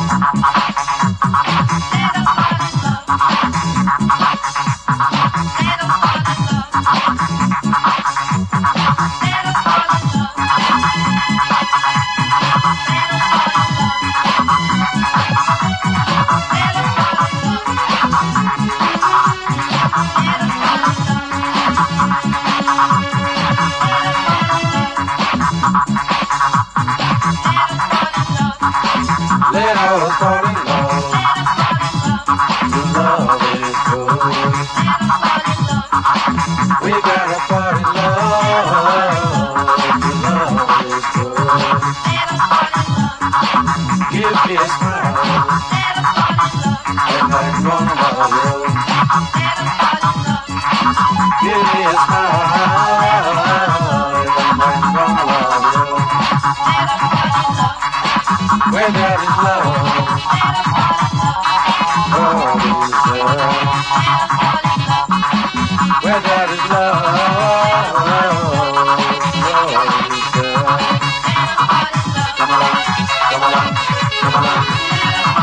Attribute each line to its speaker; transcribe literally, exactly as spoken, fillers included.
Speaker 1: Let us fall in love. Your love is good. We gotta fall in love. Your love is good. Give me a smile, and I'm gonna love you. Give me a smile, and I'm gonna love you. Where there is love, God is there. Where there is love, God is there. Come along, come along, come along.